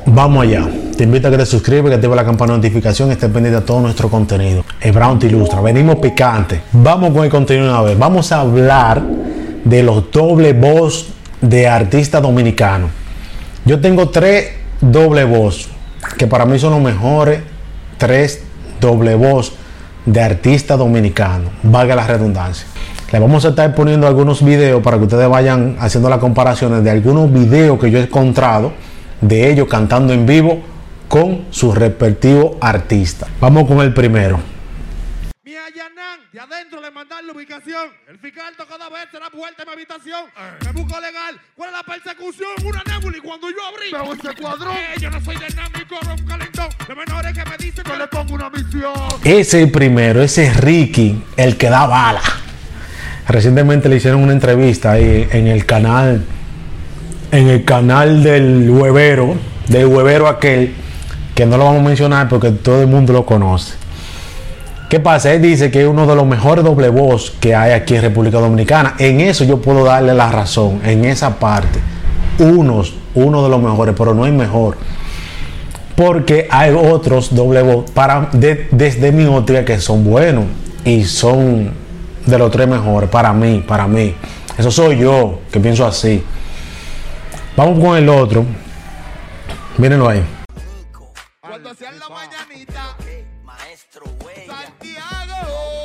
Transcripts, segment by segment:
Vamos allá. Te invito a que te suscribas, que actives la campana de notificación y estés pendiente de todo nuestro contenido. El Brown te ilustra. Venimos picante. Vamos con el contenido una vez. Vamos a hablar de los doble voz de artistas dominicanos. Yo tengo 3 doble voz que para mí son los mejores 3 doble voz de artistas dominicanos. Valga la redundancia. Les vamos a estar poniendo algunos videos para que ustedes vayan haciendo las comparaciones de algunos videos que yo he encontrado de ellos cantando en vivo con sus respectivos artistas. Vamos con el primero. Mi Ayanán, de adentro le mandan la ubicación. El fiscal cada vez será vuelta en mi habitación. Me busco legal. ¿Cuál es la persecución? Una nébula y cuando yo abrí veo ese cuadrón. Yo no soy dinámico, un calentón. De menores que me dicen que le pongo una misión. Ese es el primero, ese es Ricky, el que da bala. Recientemente le hicieron una entrevista ahí en el canal del huevero aquel, que no lo vamos a mencionar porque todo el mundo lo conoce. ¿Qué pasa? Él dice que es uno de los mejores doble voz que hay aquí en República Dominicana. En eso yo puedo darle la razón, en esa parte. Uno de los mejores, pero no es mejor. Porque hay otros doble voz desde mi óptica que son buenos y son de los 3 mejores para mí. Eso soy yo, que pienso así. Vamos con el otro. Mírenlo ahí. Cuando hacían la mañanita, maestro Santiago,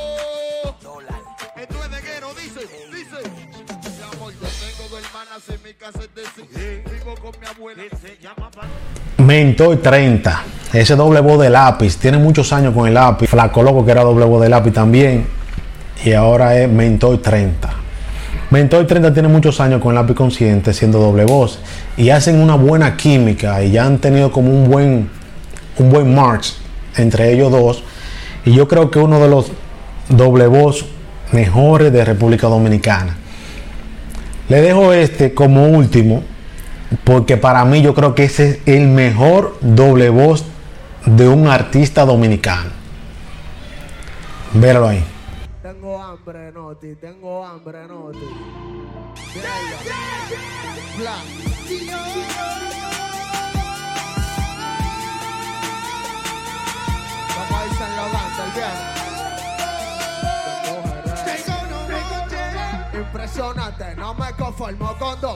esto es de guero, dice. Mi amor, yo tengo 2 hermanas en mi casa, es decir, vivo con mi abuela, se llama Mentor 30, ese doble voz de lápiz, tiene muchos años con el lápiz. Flaco Loco, que era doble voz de lápiz también, y ahora es Mentor 30. Mentor 30 tiene muchos años con el lápiz consciente siendo doble voz y hacen una buena química y ya han tenido como un buen march entre ellos dos, y yo creo que uno de los doble voz mejores de República Dominicana. Le dejo este como último porque para mí yo creo que ese es el mejor doble voz de un artista dominicano. Véralo ahí. Tengo hambre, Noti. Como dicen los gantes, bien. Impresionante, no me conformo con 2.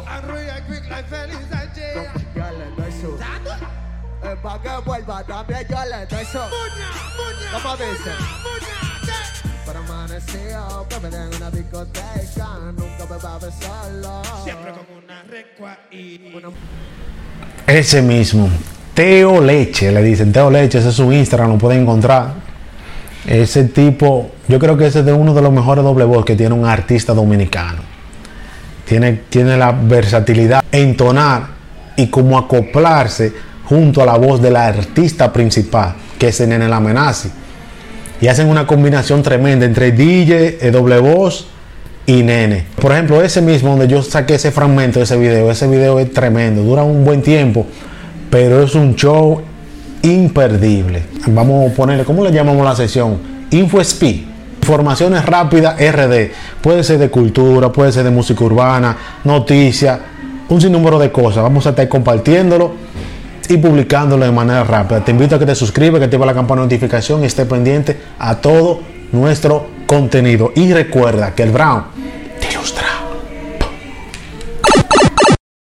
Yo le doy su. Pa' que vuelva también yo le doy su. ¿Cómo dice? Pero amanecido, que me den una discoteca, nunca me va a ver solo. siempre con una recua y Ese mismo, Teo Leche, le dicen Teo Leche, ese es su Instagram, lo pueden encontrar. Ese tipo, yo creo que ese es de uno de los mejores doble voz que tiene un artista dominicano. Tiene la versatilidad, entonar y como acoplarse junto a la voz del artista principal, que es Nene La Amenazi. Y hacen una combinación tremenda entre DJ, doble voz y Nene. Por ejemplo, ese mismo donde yo saqué ese fragmento de ese video es tremendo, dura un buen tiempo, pero es un show imperdible. Vamos a ponerle, ¿cómo le llamamos la sesión? Info Speed, informaciones rápidas RD. Puede ser de cultura, puede ser de música urbana, noticias, un sinnúmero de cosas. Vamos a estar compartiéndolo y publicándolo de manera rápida. Te invito a que te suscribas, que actives la campana de notificación y esté pendiente a todo nuestro contenido. Y recuerda que el Brown